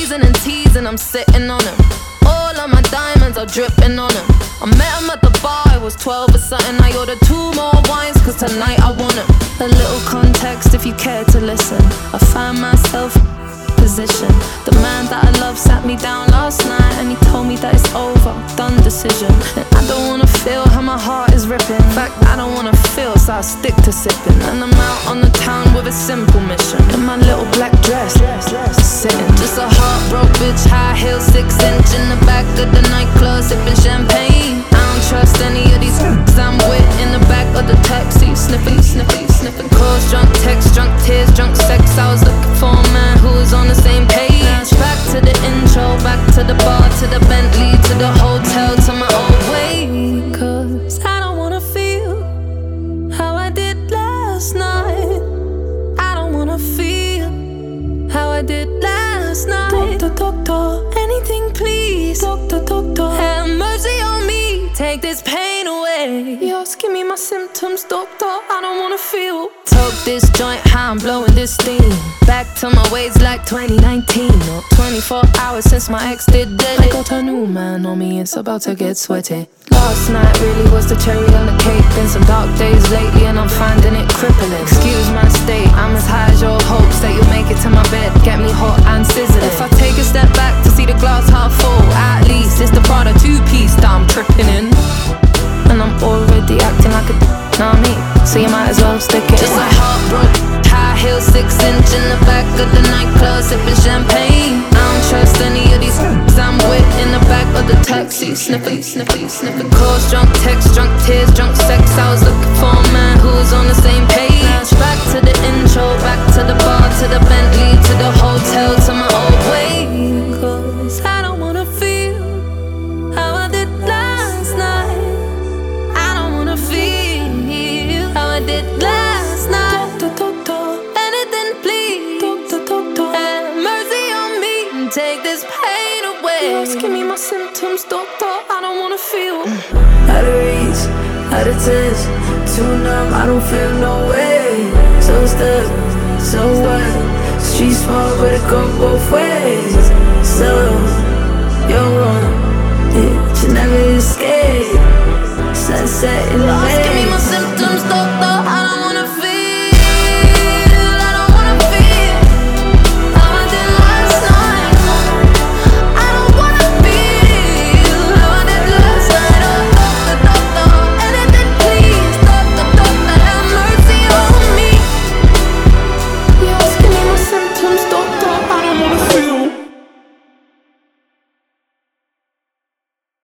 teasing and teasing, I'm sitting on him. All of my diamonds are dripping on him. I met him at the bar, I was 12 or something. I ordered 2 more wines, cause tonight I want him. A little context if you care to listen. I find myself position. The man that I love sat me down last night and he told me that it's over, done decision. And I don't wanna feel how my heart is ripping. In fact, I don't wanna feel, so I stick to sipping. And I'm out on the town with a simple mission. In my little black dress, sitting. Just a heartbroken bitch, high heel, 6-inch in the back of the nightclub, sipping champagne. I don't trust any of these I'm with in the back of the taxi, sniffing, sniffing, sniffing. Calls, drunk texts, drunk tears, drunk sex. I was looking for a man who was on the same page. Back to the intro, back to the bar, to the Bentley, to the hotel, to my old way. Cause I don't wanna feel how I did last night. I don't wanna feel how I did last night. Doctor, anything please. Doctor, have mercy on me. Take this pain away. You're asking me my symptoms, doctor. I don't wanna feel. Toke this joint, how I'm blowing this steam. Back to my ways like 2019. Or 24 hours since my ex did dead. I got a new man on me, it's about to get sweaty. Last night really was the cherry on the cake. Been some dark days lately and I'm finding it crippling. Excuse my state, I'm as high as your hopes that you'll make it to my bed. Get me hot and sizzling. If I take a step back to see the glass half full, at least it's the Prada 2-piece that I'm tripping in. And I'm already acting like a know what I mean? So you might as well stick it. Just a heartbroken, high heel, 6-inch in the back of the nightclub, sipping champagne. I don't trust any of these I'm with in the back of the taxi, sniffing, sniffing, sniffing. Calls, drunk texts, drunk tears, drunk sex. I was looking for a man who was on the same page. Back to the intro, back to the bar, to the Bentley, to the hotel, to my old way. Cause I don't wanna feel how I did last night. I don't wanna feel how I did last night. Doctor, anything please. Doctor, have mercy on me and take this pain away. You're asking me my symptoms, doctor. I don't wanna feel. Out of reach, out of touch, too numb, I don't feel no way. So stuck, so what? Street smart, but it go both ways. So, you're wrong, you should never escape.